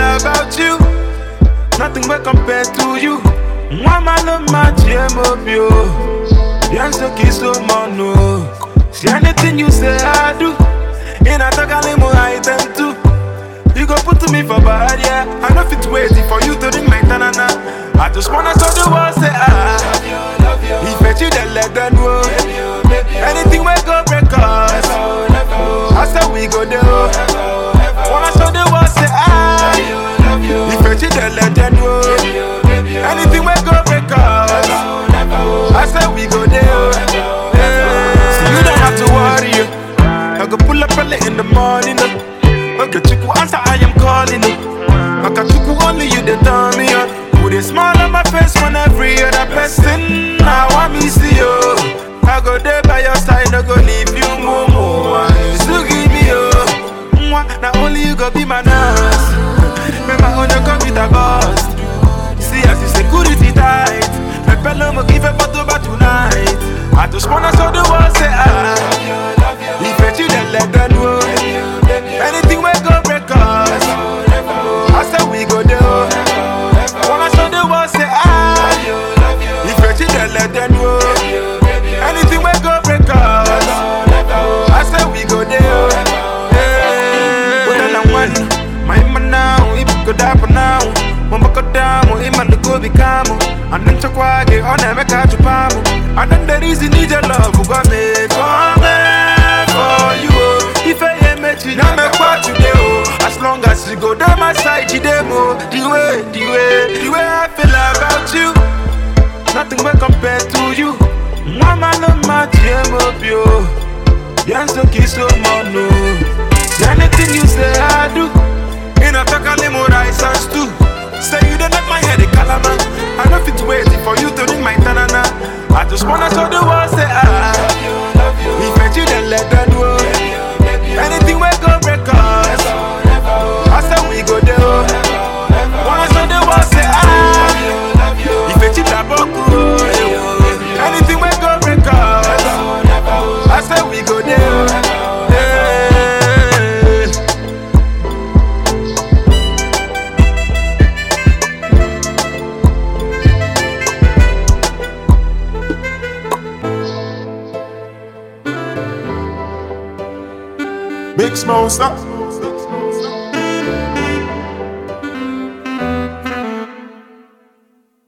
about you. Nothing will compare to you. Mama no match mobile. Yanso kiso mono. See anything you say I do. In a tagalimo item too. You go put to me for bad, yeah. I know fit waiting for you to ring my tanana. I just wanna show the world say if I you then let them know. Anything we go break us. I said we go there. Wanna show the world say if I you then let them know. Anything we go break us. I said we go there. So you don't have to worry. I go pull up early in the morning. Okay, Chiku answer, I am calling it. Okay, Chiku only you they turn me on. Put a smile on my face when every other person now I miss you. I go there by your side, I go leave you more. So give me you. Now only you go be my nurse. Remember when you come with a boss. See as the security tight. My fellow mo give a photo about tonight. I just wanna show the world say if you then let them know. Anything we go break us. I said we go there. Wanna show the world say if you then let them know. Anything we go break us. I said we go there. Put on one, my man now, if you could happen now. When we go down, we man go become. And then to quiet on them make a palm. And then there is need your love who got me for you. If I ain't met you, now make what you do. As long as you go down my side, you demo. The way I feel about you. Nothing will compare to you. Mama no match mobile. Yanso kiso mono. See anything you say I do. In a takalimo rice and stew. Say you don't let my head a calama. I know fit waiting for you to ring my tanana. I just wanna show the world say if you then let them know. Anything we go break us. I said we go there. Wanna show the world say if you tap on anything we go break us. I said we go there. Big Smoke, stop.